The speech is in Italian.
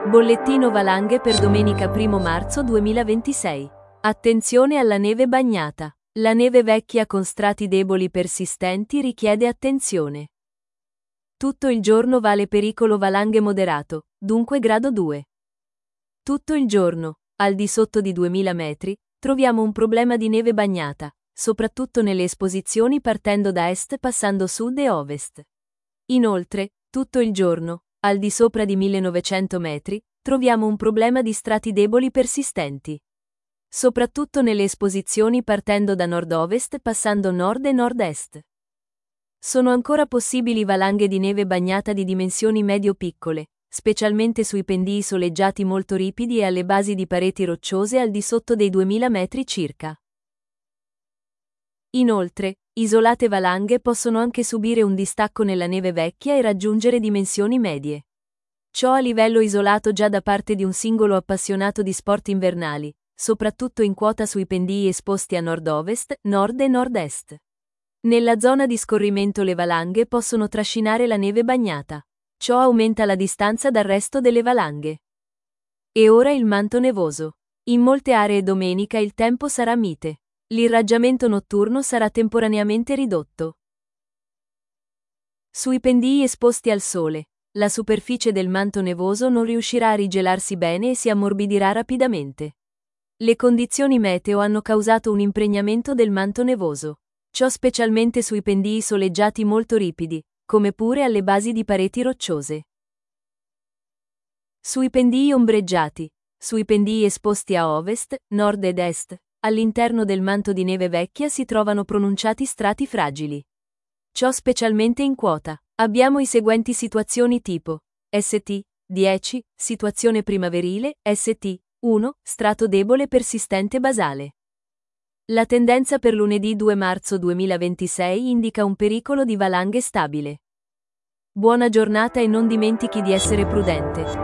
Bollettino valanghe per domenica 1 marzo 2026. Attenzione alla neve bagnata. La neve vecchia con strati deboli persistenti richiede attenzione. Tutto il giorno vale pericolo valanghe moderato, dunque grado 2. Tutto il giorno, al di sotto di 2000 metri, troviamo un problema di neve bagnata, soprattutto nelle esposizioni partendo da est passando sud e ovest. Inoltre, tutto il giorno, al di sopra di 1900 metri, troviamo un problema di strati deboli persistenti. Soprattutto nelle esposizioni partendo da nord-ovest passando nord e nord-est. Sono ancora possibili valanghe di neve bagnata di dimensioni medio-piccole, specialmente sui pendii soleggiati molto ripidi e alle basi di pareti rocciose al di sotto dei 2000 metri circa. Inoltre, isolate valanghe possono anche subire un distacco nella neve vecchia e raggiungere dimensioni medie. Ciò a livello isolato già da parte di un singolo appassionato di sport invernali, soprattutto in quota sui pendii esposti a nord-ovest, nord e nord-est. Nella zona di scorrimento le valanghe possono trascinare la neve bagnata. Ciò aumenta la distanza dal resto delle valanghe. E ora il manto nevoso. In molte aree domenica il tempo sarà mite. L'irraggiamento notturno sarà temporaneamente ridotto. Sui pendii esposti al sole, la superficie del manto nevoso non riuscirà a rigelarsi bene e si ammorbidirà rapidamente. Le condizioni meteo hanno causato un impregnamento del manto nevoso. Ciò specialmente sui pendii soleggiati molto ripidi, come pure alle basi di pareti rocciose. Sui pendii ombreggiati, sui pendii esposti a ovest, nord ed est, all'interno del manto di neve vecchia si trovano pronunciati strati fragili. Ciò specialmente in quota. Abbiamo i seguenti situazioni tipo ST 10, situazione primaverile, ST 1, strato debole persistente basale. La tendenza per lunedì 2 marzo 2026 indica un pericolo di valanghe stabile. Buona giornata e non dimentichi di essere prudente.